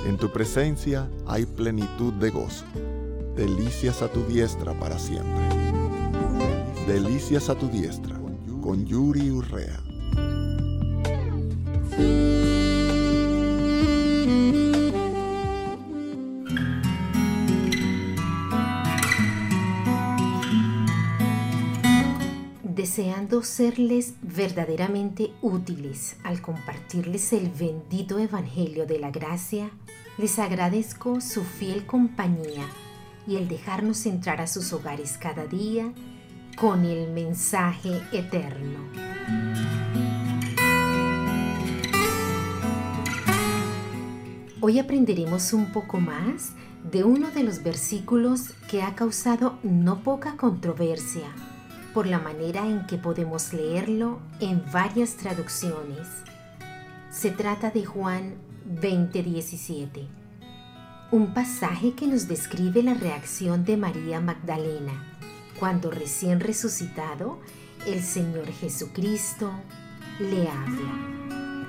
En tu presencia hay plenitud de gozo. Delicias a tu diestra para siempre. Delicias a tu diestra, con Yuri Urrea. Deseando serles verdaderamente útiles al compartirles el bendito Evangelio de la Gracia, les agradezco su fiel compañía y el dejarnos entrar a sus hogares cada día con el mensaje eterno. Hoy aprenderemos un poco más de uno de los versículos que ha causado no poca controversia por la manera en que podemos leerlo en varias traducciones. Se trata de Juan 20:17, un pasaje que nos describe la reacción de María Magdalena cuando recién resucitado el Señor Jesucristo le habla.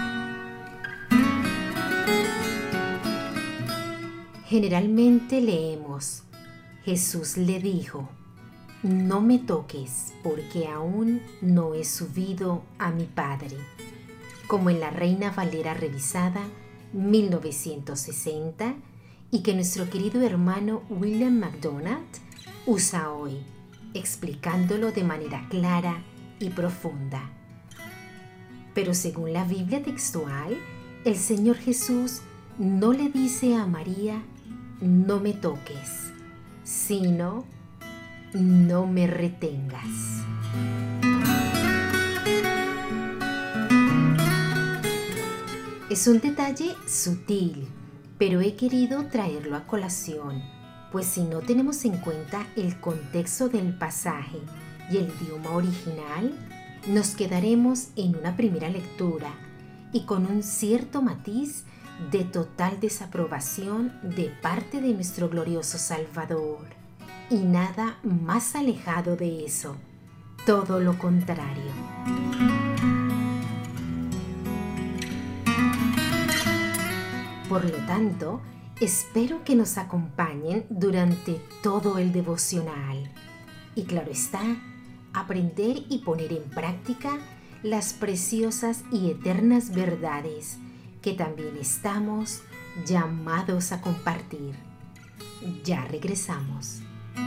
Generalmente leemos: Jesús le dijo: no me toques, porque aún no he subido a mi Padre, como en la Reina Valera revisada 1960 y que nuestro querido hermano William MacDonald usa hoy, explicándolo de manera clara y profunda. Pero según la Biblia textual, el Señor Jesús no le dice a María: no me toques, sino: no me retengas. Es un detalle sutil, pero he querido traerlo a colación, pues si no tenemos en cuenta el contexto del pasaje y el idioma original, nos quedaremos en una primera lectura y con un cierto matiz de total desaprobación de parte de nuestro glorioso Salvador. Y nada más alejado de eso, todo lo contrario. Por lo tanto, espero que nos acompañen durante todo el devocional. Y claro está, aprender y poner en práctica las preciosas y eternas verdades que también estamos llamados a compartir. Ya regresamos.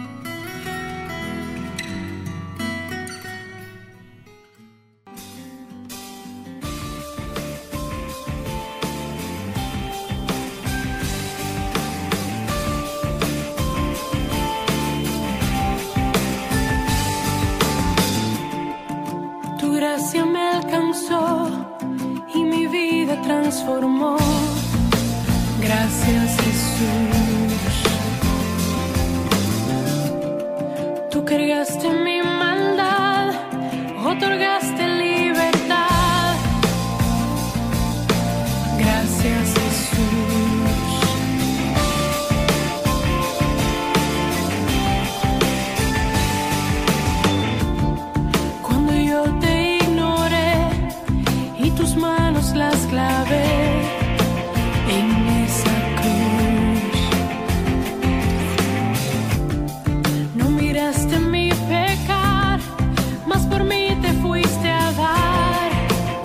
Tu gracia me alcanzó y mi vida transformó. Gracias, Jesús. Tú cargaste mi maldad, otorgaste libertad. Gracias, Jesús. Cuando yo te ignoré y tus manos las clavé en esa cruz, no miraste mi pecar, mas por mí te fuiste a dar.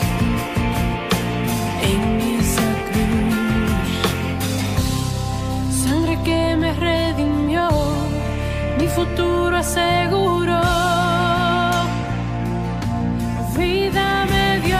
En esa cruz, sangre que me redimió, mi futuro aseguró, vida me dio.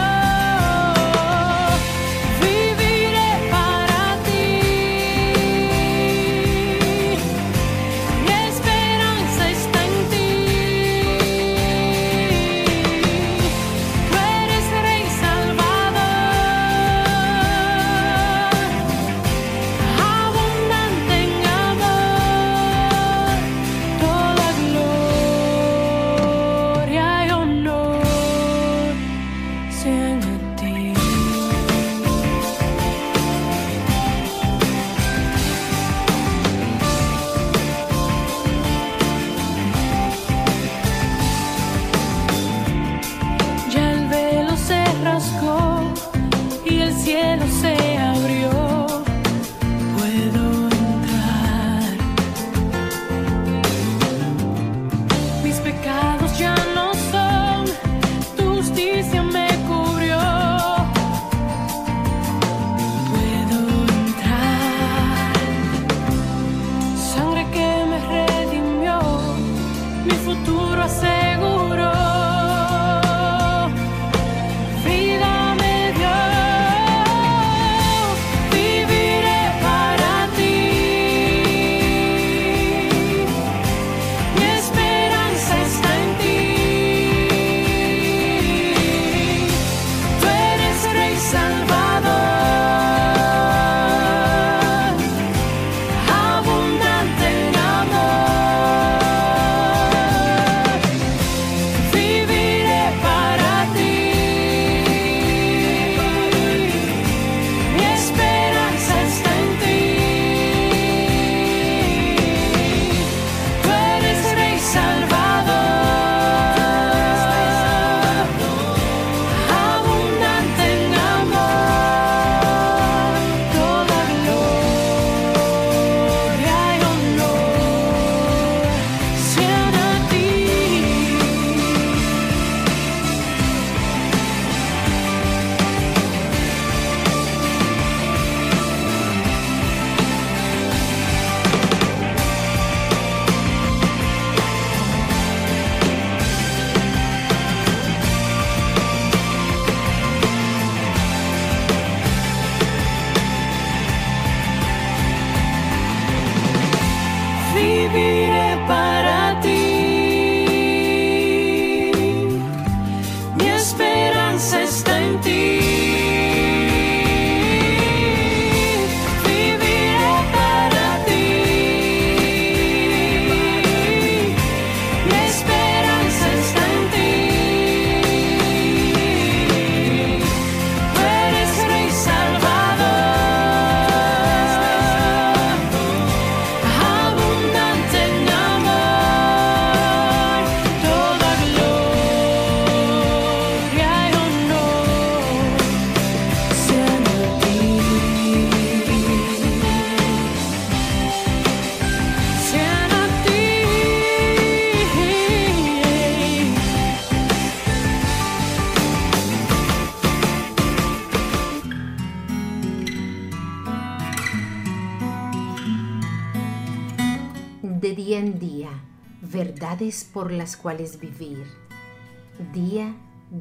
día en día, verdades por las cuales vivir. Día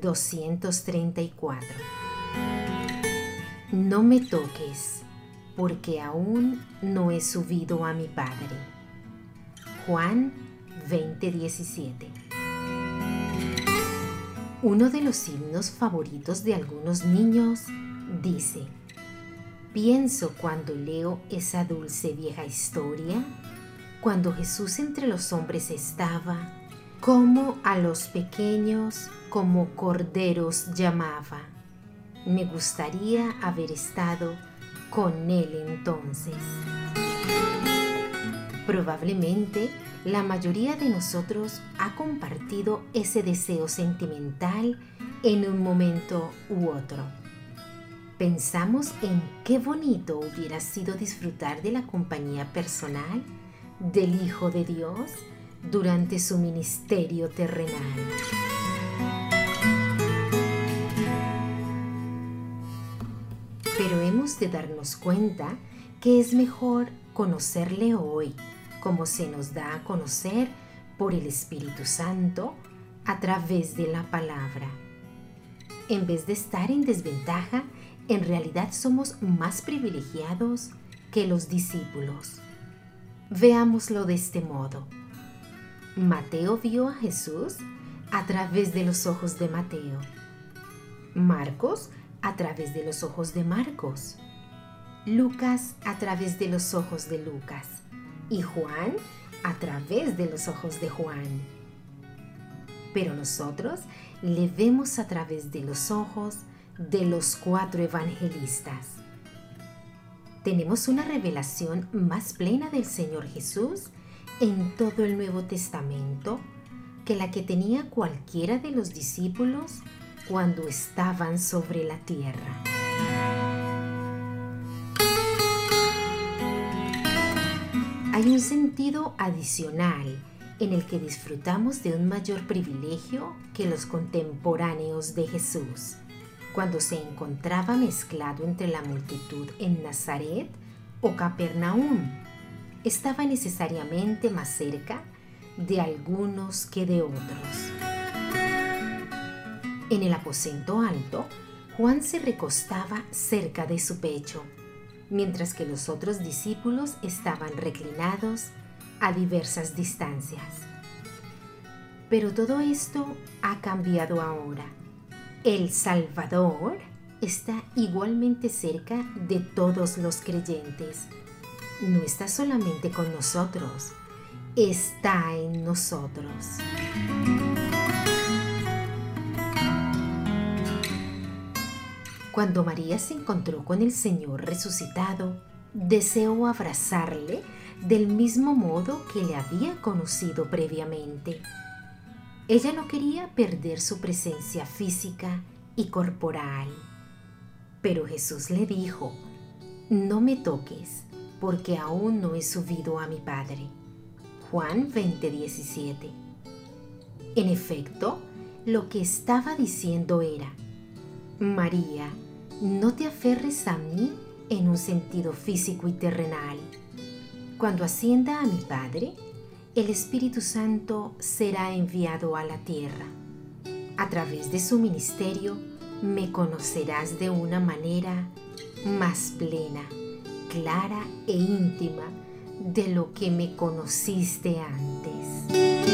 234. No me toques, porque aún no he subido a mi Padre. Juan 20:17. Uno de los himnos favoritos de algunos niños dice: pienso cuando leo esa dulce vieja historia, cuando Jesús entre los hombres estaba, como a los pequeños como corderos llamaba. Me gustaría haber estado con él entonces. Probablemente la mayoría de nosotros ha compartido ese deseo sentimental en un momento u otro. Pensamos en qué bonito hubiera sido disfrutar de la compañía personal del Hijo de Dios durante su ministerio terrenal. Pero hemos de darnos cuenta que es mejor conocerle hoy, como se nos da a conocer por el Espíritu Santo a través de la palabra. En vez de estar en desventaja, en realidad somos más privilegiados que los discípulos. Veámoslo de este modo. Mateo vio a Jesús a través de los ojos de Mateo. Marcos a través de los ojos de Marcos. Lucas a través de los ojos de Lucas. Y Juan a través de los ojos de Juan. Pero nosotros le vemos a través de los ojos de los 4 evangelistas. Tenemos una revelación más plena del Señor Jesús en todo el Nuevo Testamento que la que tenía cualquiera de los discípulos cuando estaban sobre la tierra. Hay un sentido adicional en el que disfrutamos de un mayor privilegio que los contemporáneos de Jesús. Cuando se encontraba mezclado entre la multitud en Nazaret o Capernaum, estaba necesariamente más cerca de algunos que de otros. En el aposento alto, Juan se recostaba cerca de su pecho, mientras que los otros discípulos estaban reclinados a diversas distancias. Pero todo esto ha cambiado ahora. El Salvador está igualmente cerca de todos los creyentes. No está solamente con nosotros, está en nosotros. Cuando María se encontró con el Señor resucitado, deseó abrazarle del mismo modo que le había conocido previamente. Ella no quería perder su presencia física y corporal. Pero Jesús le dijo: no me toques, porque aún no he subido a mi Padre. Juan 20:17. En efecto, lo que estaba diciendo era: María, no te aferres a mí en un sentido físico y terrenal. Cuando ascienda a mi Padre, el Espíritu Santo será enviado a la tierra. A través de su ministerio, me conocerás de una manera más plena, clara e íntima de lo que me conociste antes.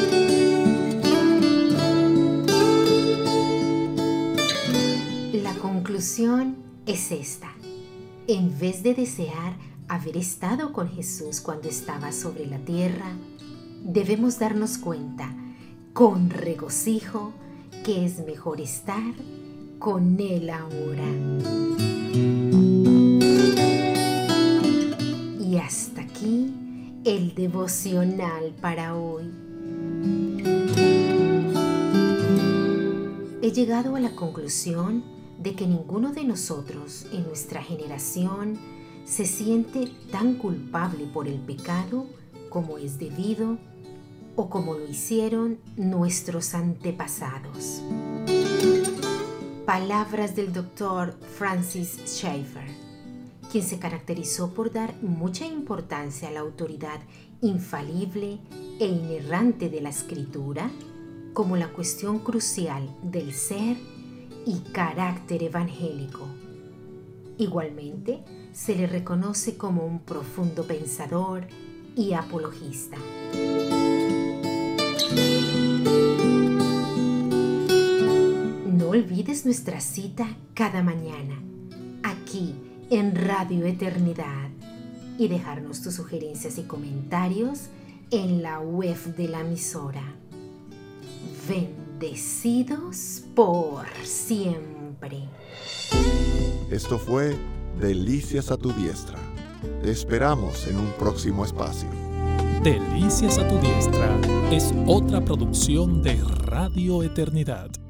La conclusión es esta. En vez de desear haber estado con Jesús cuando estaba sobre la tierra, debemos darnos cuenta con regocijo que es mejor estar con Él ahora. Y hasta aquí el devocional para hoy. He llegado a la conclusión de que ninguno de nosotros en nuestra generación se siente tan culpable por el pecado como es debido o como lo hicieron nuestros antepasados. Palabras del Dr. Francis Schaeffer, quien se caracterizó por dar mucha importancia a la autoridad infalible e inerrante de la Escritura, como la cuestión crucial del ser y carácter evangélico. Igualmente, se le reconoce como un profundo pensador y apologista. No olvides nuestra cita cada mañana, aquí en Radio Eternidad, y dejarnos tus sugerencias y comentarios en la web de la emisora. Bendecidos por siempre. Esto fue Delicias a tu diestra. Te esperamos en un próximo espacio. Delicias a tu diestra es otra producción de Radio Eternidad.